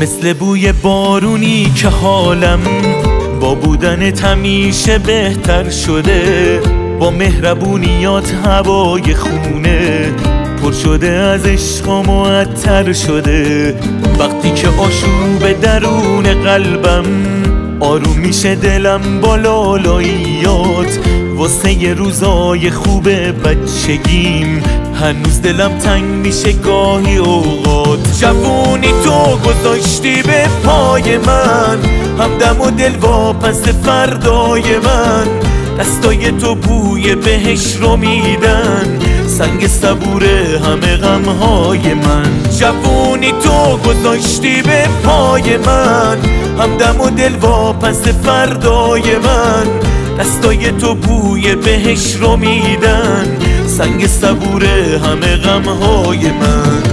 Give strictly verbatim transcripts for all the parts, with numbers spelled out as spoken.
مثل بوی بارونی که حالم با بودن همیشه بهتر شده، با مهربونیات هوای خونه پر شده، از عشق و معطر شده. وقتی که آشوب درون قلبم آروم میشه دلم با لالاییات، واسه یه روزای خوب بچگیم هنوز دلم تنگ میشه گاهی اوقات. جوونی تو گذاشتی به پای من، همدم و دل واپس فردای من، دستای تو بوی بهش رو میدن، سنگ صبور همه غمهای من. جوونی تو گذاشتی به پای من، همدم و دل واپس فردای من، دستای تو بوی بهش رو میدن، سنگ صبور همه غمهای من.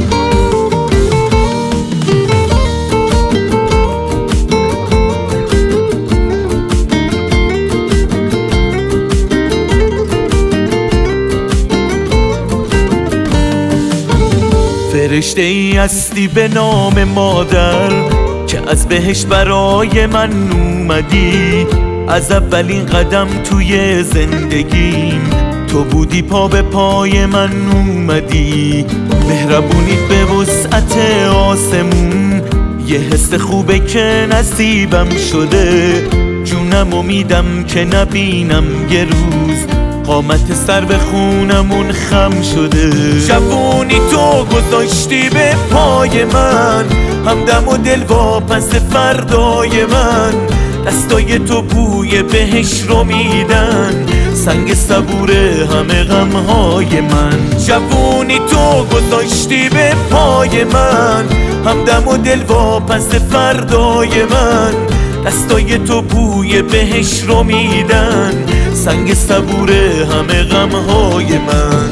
فرشته ای هستی به نام مادر که از بهشت برای من اومدی، از اولین قدم توی زندگیم تو بودی، پا به پای من اومدی. مهربونیت به وسعت آسمون یه حس خوبه که نصیبم شده، جونم امیدم که نبینم یه روز قامت سر به خونمون خم شده. جوونی تو گذاشتی به پای من، همدم و دل واپس فردای من، دستای تو بوی بهش رو میدن، سنگ صبور همه غمهای من. جوونی تو گذاشتی به پای من، همدم و دل واپس فردای من، دستای تو بوی بهش رو میدن، سنگ صبور همه غمهای من.